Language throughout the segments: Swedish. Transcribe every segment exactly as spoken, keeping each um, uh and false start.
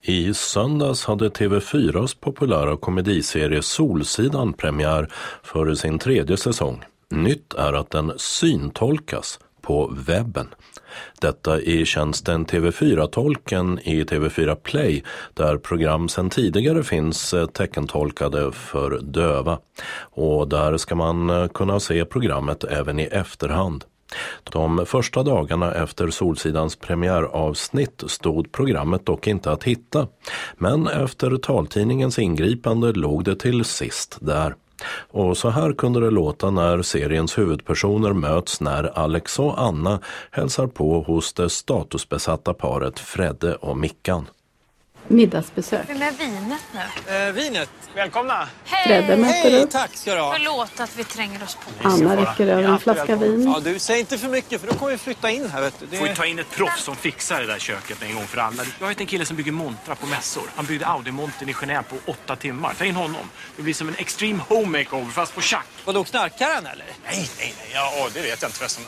I söndags hade T V fyras populära komediserie Solsidan premiär för sin tredje säsong. Nytt är att den syntolkas på webben. Detta i tjänsten T V fyra-tolken i T V fyra Play, där program sedan tidigare finns teckentolkade för döva. Och där ska man kunna se programmet även i efterhand. De första dagarna efter Solsidans premiäravsnitt stod programmet dock inte att hitta. Men efter taltidningens ingripande låg det till sist där. Och så här kunde det låta när seriens huvudpersoner möts när Alex och Anna hälsar på hos det statusbesatta paret Fredde och Mickan. Middagsbesök. Det med vinet nu. Eh, vinet, välkomna. Hej! Fredde möter Hej, upp. tack ska du ha. Förlåt att vi tränger oss på. Anna räcker över en flaska vin. Ja, du, säg inte för mycket för då kommer vi flytta in här, vet du. Det... Får vi ta in ett proffs som fixar det där köket en gång för alla. Jag vet en kille som bygger montrar på mässor. Han byggde Audi-montern i Genève på åtta timmar. Ta in honom. Det blir som en extreme home makeover fast på schack. Vadå, knarkar han eller? Nej, nej, nej. Ja, det vet jag inte förresten.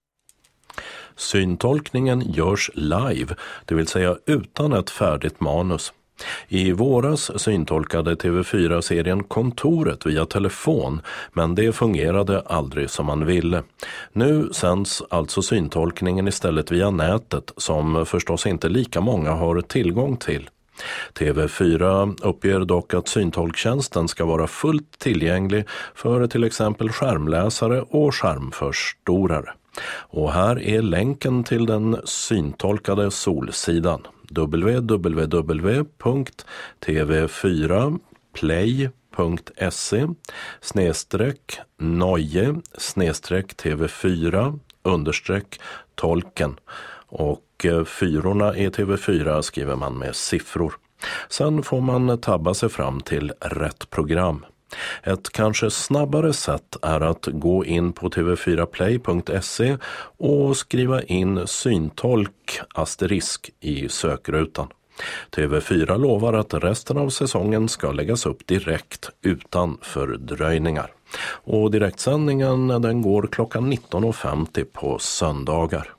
Syntolkningen görs live, det vill säga utan ett färdigt manus. I våras syntolkade T V fyra-serien Kontoret via telefon, men det fungerade aldrig som man ville. Nu sänds alltså syntolkningen istället via nätet, som förstås inte lika många har tillgång till. T V fyra uppger dock att syntolktjänsten ska vara fullt tillgänglig för till exempel skärmläsare och skärmförstorare. Och här är länken till den syntolkade Solsidan. w w w punkt t v fyra play punkt se snedstreck noje snedstreck t v fyra understreck tolken, och fyrorna i T V fyra skriver man med siffror. Sen får man tabba sig fram till rätt program. Ett kanske snabbare sätt är att gå in på t v fyra play punkt se och skriva in syntolk asterisk i sökrutan. T V fyra lovar att resten av säsongen ska läggas upp direkt utan fördröjningar. Och direktsändningen den går klockan nitton och femtio på söndagar.